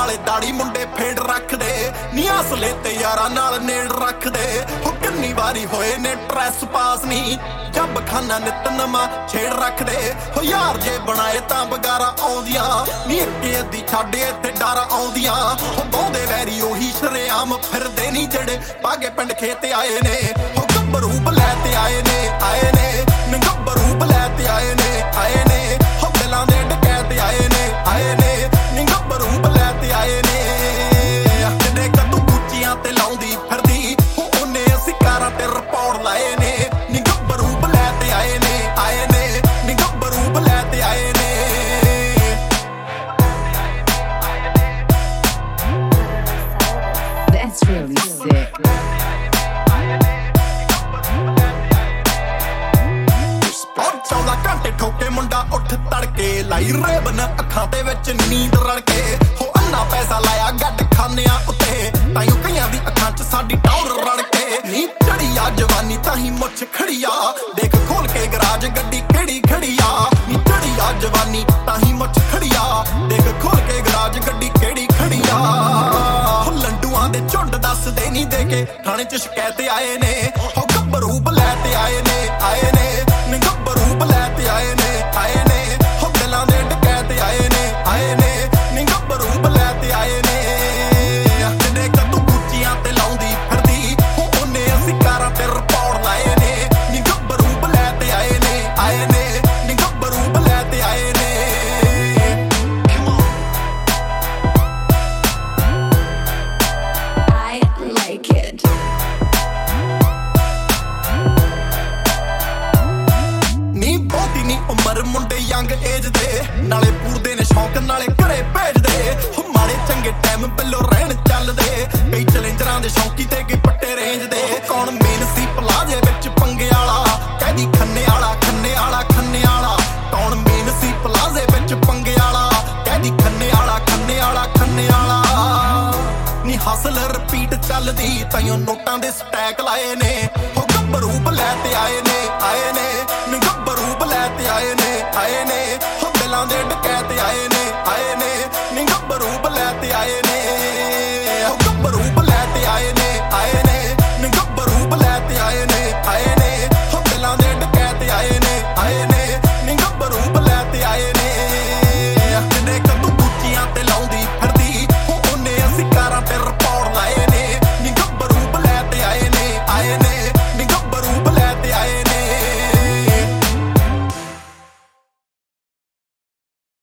ਵਾਲੇ ਦਾੜੀ ਮੁੰਡੇ ਫੇੜ ਰੱਖਦੇ ਨੀ ਅਸਲੇ ਤੇ ਯਾਰਾਂ ਨਾਲ ਨੇੜ ਰੱਖਦੇ ਹੋ ਕਿੰਨੀ ਵਾਰੀ ਹੋਏ ਨੇ ਟ੍ਰੈਸ ਪਾਸ ਨੀ ਜੱਬ ਖਾਨਾ ਨਿਤ ਨਵਾਂ ਛੇੜ ਰੱਖਦੇ ਹੋ ਯਾਰ ਜੇ ਬਣਾਏ ਤਾਂ ਬਗਾਰਾਂ ਆਉਂਦੀਆਂ ਨੀ ਅੱਗੇ ਅੱਧੀ ਛੱਡ ਇੱਥੇ ਡਾਰਾਂ ਆਉਂਦੀਆਂ ਹੋ ਬਹੁਦੇ ਵੈਰੀ ਉਹੀ ਸ਼ਰੇਆਮ ਫਿਰਦੇ ਨੀ ਜਿਹੜੇ ਪਾਗੇ ਪਿੰਡ ਖੇਤ ਆਏ ਨੇ ਹੋ ਗੱਭਰੂ ਬਲੈ ਤੇ ਆਏ ਨੇ ਨੀ ਗੱਭਰੂ ਬਲੈ ਤੇ ਆਏ ਨੇ ਹੋ ਦਿਲਾਂ ਦੇ ਡਕੈਤ ਆਏ ਨੇ ਨੀ ਗੱਭਰੂ ਬਲੈ ਤੇ ਆਏ ਨੇ ਜਿਹੜੇ ਕਦੋਂ ਗੁੱਚੀਆਂ ਤੇ ਲਾਉਂਦੀ ਫਿਰਦੀ ਹੋ ਉਹਨੇ ਅਸੀਂ ਕਾਰਾਂ ਤੇ ਰਿਪੋਰਟ ਲਾਏ ਨੇ ਨੀ ਗੱਭਰੂ ਬਲੈ ਤੇ ਆਏ ਨੇ ਨੀ ਗੱਭਰੂ ਬਲੈ ਤੇ ਆਏ ਨੇ That's really sick. ਘੰਟੇ ਠੋਕੇ ਮੁੰਡਾ ਉੱਠ ਤੜਕੇ ਲਾਈ ਰੇਬਨ ਅੱਖਾਂ ਦੇ ਵਿੱਚ ਨੀਂਦ ਰਲ ਕੇ ਹੋ ਅੰਨਾ ਪੈਸਾ ਲਾਇਆ ਗੱਡ ਖਾਨਿਆਂ ਉੱਤੇ ਤਾਈਓ ਕਈਆਂ ਦੀ ਅੱਖਾਂ 'ਚ ਸਾਡੀ ਟੌਰ ਰਲ ਕੇ ਨੀ ਚੜੀ ਆ ਜਵਾਨੀ ਤਾਂ ਹੀ ਮੁੱਛ ਖੜੀਆ ਦੇਖ ਖੋਲ ਕੇ ਗਰਾਜ ਗੱਡੀ ਕਿਹੜੀ ਖੜੀਆ ਨੀ ਚੜੀ ਆ ਜਵਾਨੀ ਤਾਂ ਹੀ ਮੁੱਛ ਖੜੀਆ ਦੇਖ ਖੋਲ ਕੇ ਗਰਾਜ ਗੱਡੀ ਕਿਹੜੀ ਖੜੀਆ ਲੰਡੂਆਂ ਦੇ ਝੁੰਡ ਦੱਸਦੇ ਨਹੀਂ ਦੇ ਕੇ ਥਾਣੇ 'ਚ ਸ਼ਿਕਾਇਤ ਆਏ ਨੇ ਹੋ ਗੱਭਰੂ ਬਲੈ ਤੇ ਆਏ ਨੇ ਨੀ ਗੱਭਰੂ ਬਲੈ ਤੇ ਆਏ ਨੇ ਹੋ ਦਿਲਾਂ ਦੇ ਡਕੈਤ ਆਏ ਨੇ ਨੀ ਗੱਭਰੂ ਬਲੈ ਤੇ ਆਏ ਨੇ ਜਿਹੜੇ ਕਦੋਂ ਗੁੱਚੀਆਂ ਤੇ ਲਾਉਂਦੀ ਫਿਰਦੀ ਹੋ ਉਹਨੇ ਅਸੀਂ ਕਾਰਾਂ ਤੇ ਰਿਪੋਰਟ ਲਾਏ ਨੇ ਨੀ ਗੱਭਰੂ ਬਲੈ ਤੇ ਆਏ ਨੇ ਨੀ ਗੱਭਰੂ ਬਲੈ ਤੇ ਆਏ ਨੇ I like it. ਨੀ ਬਹੁਤੀ ਨੀ ਉਮਰ ਮੁੰਡੇ ਯੰਗ ਏਜ ਦੇ ਨਾਲੇ ਪੂਰਦੇ ਨੇ ਸ਼ੌਂਕ ਨਾਲੇ ਘਰੇ ਭੇਜਦੇ ਹੋ ਮਾੜੇ ਚੰਗੇ ਟਾਈਮ ਪਹਿਲੋਂ ਰਹਿਣ ਚੱਲਦੇ ਕਈ ਚੈਲੰਜਰਾਂ ਦੇ ਸ਼ੌਂਕੀ ਤੇ ਕਈ ਪੱਟੇ ਰੇਂਜ ਦੇ ਕੌਣ ਮੇਨ ਸੀ ਪਲਾਜ਼ੇ ਵਿੱਚ ਪੰਗੇ ਵਾਲਾ ਕਹਿੰਦੀ ਖੰਨੇ ਵਾਲਾ ਕੌਣ ਮੇਨ ਸੀ ਪਲਾਜ਼ੇ ਵਿੱਚ ਪੰਗੇ ਵਾਲਾ ਕਹਿੰਦੀ ਖੰਨੇ ਵਾਲਾ ਨੀ ਹਸਲ ਰਿਪੀਟ ਚੱਲਦੀ ਤਾਈਓ ਨੋਟਾਂ ਦੇ ਸਟੈਕ ਲਾਏ ਨੇ ਹੋ ਗੱਭਰੂ ਬਲੈ ਤੇ ਆਏ ਨੇ ਨੀ ਗੱਭਰੂ ਬਲੈ ਤੇ ਆਏ ਨੇ ਹੋ ਦਿਲਾਂ ਦੇ ਡਕੈਤ ਆਏ ਨੇ ਨੀ ਗੱਭਰੂ ਬਲੈ ਤੇ ਆਏ ਨੇ ਹੋ ਗੱਭਰੂ ਬਲੈ ਤੇ ਆਏ ਨੇ